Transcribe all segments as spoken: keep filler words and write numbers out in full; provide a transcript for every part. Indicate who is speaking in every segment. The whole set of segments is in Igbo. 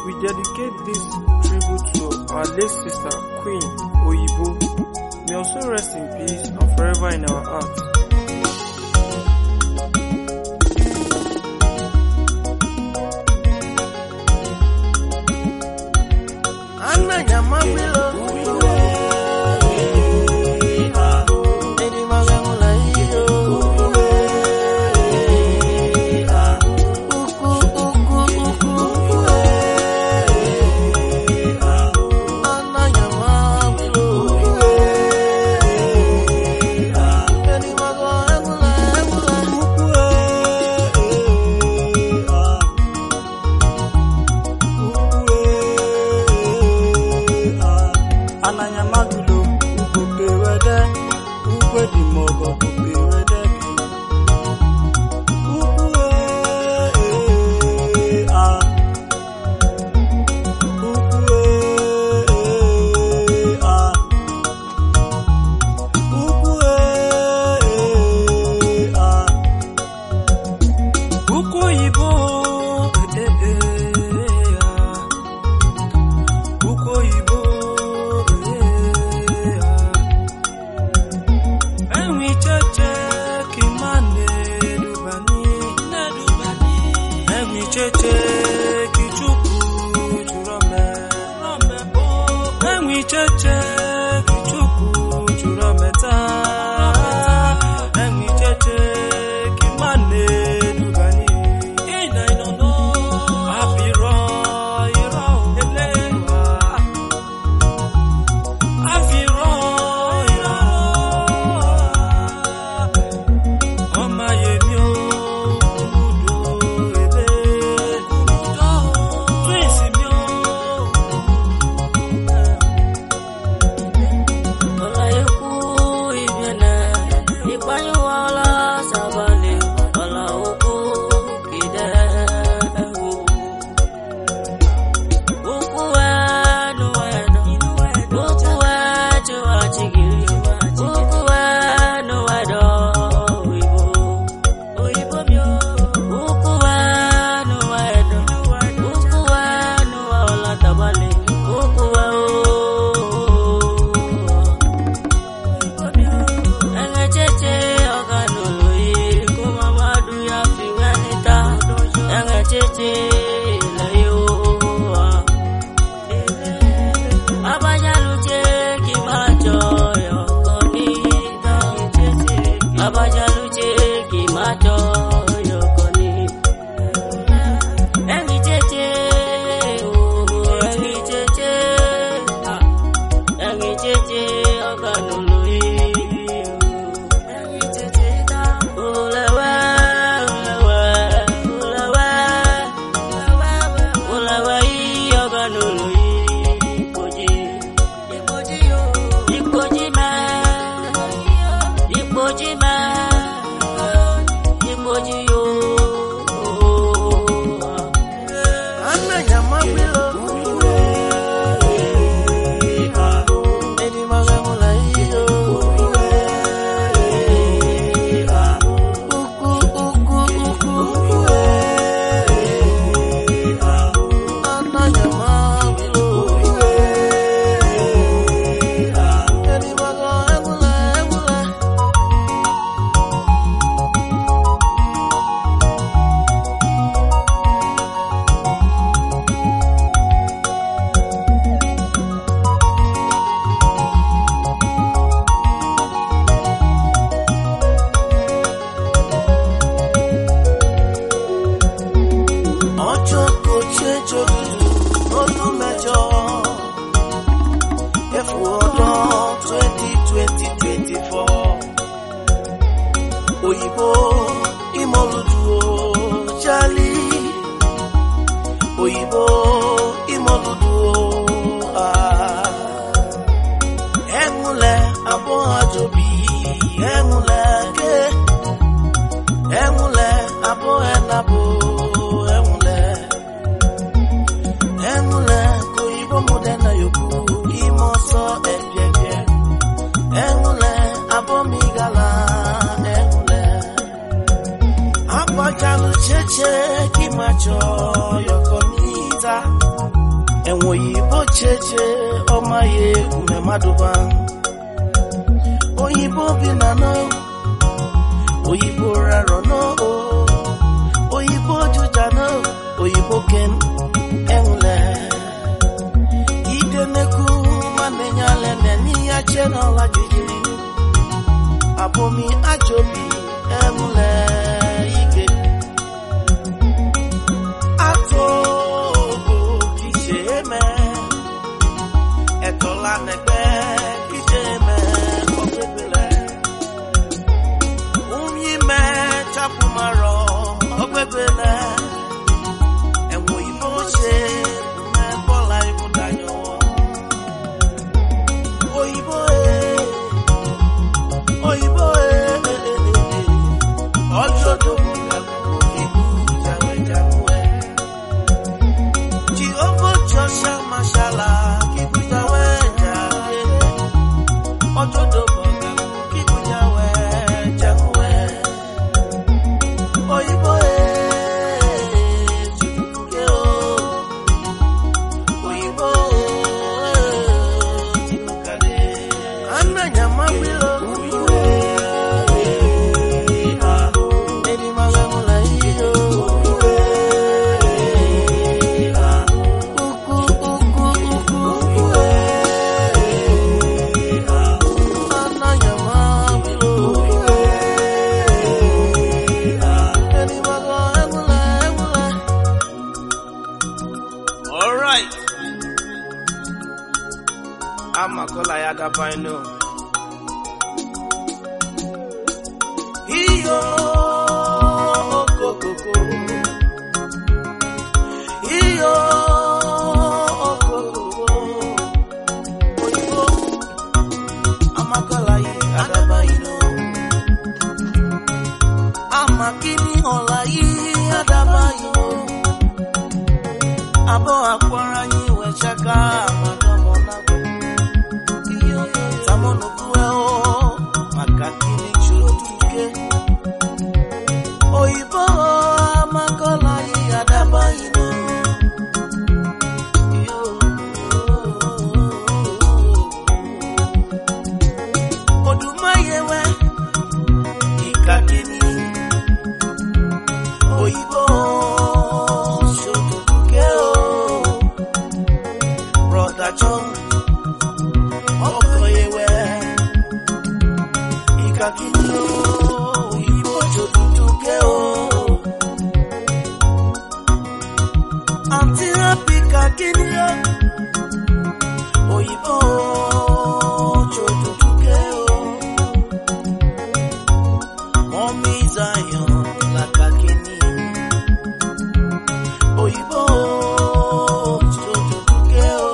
Speaker 1: we dedicate this tribute to our late sister, Queen Oyibo. May also rest in peace and forever in our hearts.
Speaker 2: Oyibo imoludu Charlie Oyibo imoludu ah Emule abo ajobi emule ke emule abo enabo emule emule Oyibo modena yoku imoso ebiebie emule abo migala Jalu cheche kimacho yokomita enwoyibo cheche omaye ume maduba oyibo binano oyibo raro no oyibo jujano oyibo ken enle ideneku manenyale neni acheno la jijiri abomi ajobi enle ike ato kijeme etola negbe kijeme opepele umyime chapumaro opepele enwo ibo se me bola ibudanyo oyibo e oyibo e ojodo mashala kibuja weja ojodo bonga kibuja weja we oyibo e chibuke o oyibo chibukade ananya mabilo Amakola ya dabaino iyo okokoko iyo okokoko oyibo amakola ya dabaino amakini ola ya dabaino abo akwara yi we chaka makakini chutuke oyibo amakola ya dabaino yo odumayewe ikakini oyibo chutuke o brother John okoyewe kakino oyibo chotuke o antira pika kinio oyibo chotuke o Mommy Zion la kakini oyibo chotuke o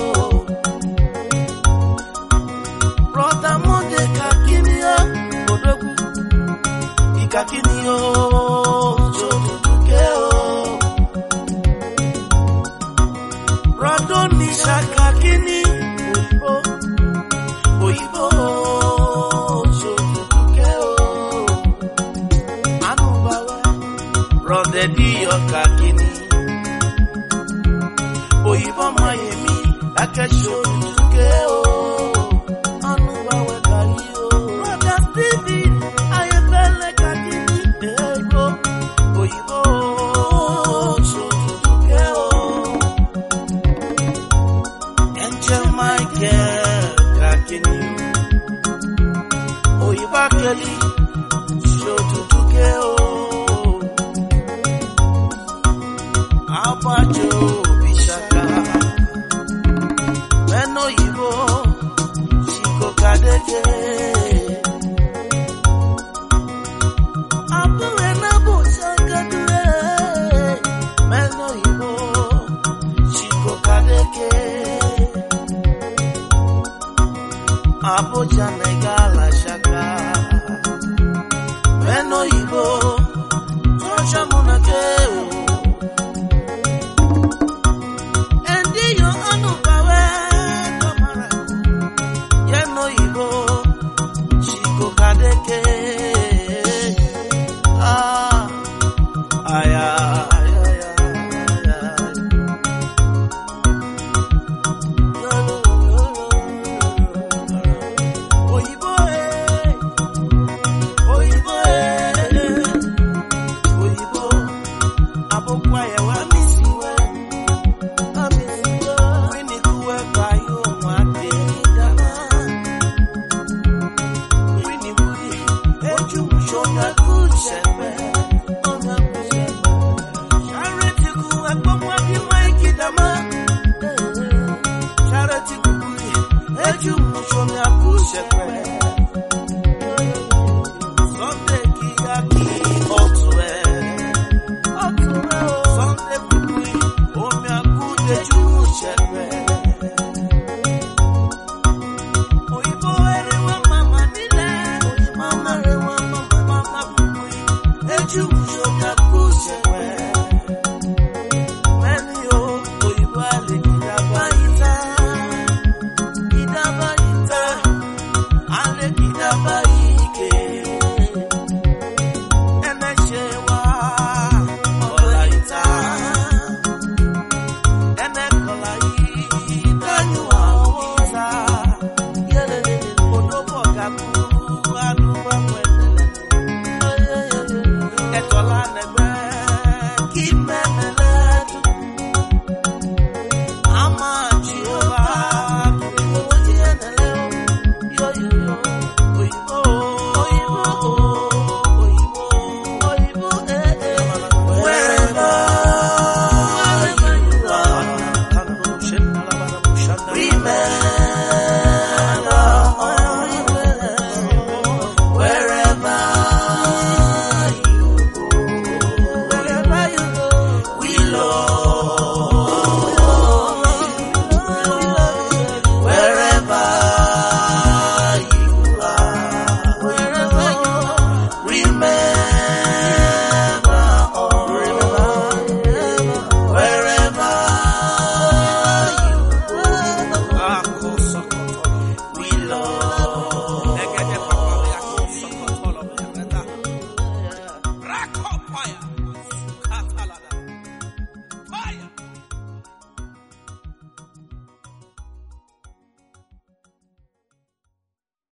Speaker 2: brother Mode kakinio kakini o chotuke o Radoni shakakini oyibo oyibo chotuke o anubawe Rodedi o kakini oyibo mayemi akeshotuke o anubawe kali o Brother Stevie ayefele oyibo chotuke o Angel Michael kakini oyibo keli chotuke o abajo bishaka meno oyibo chiko kadeke Abuja negala shaka meno ibo tocha munake Lagos.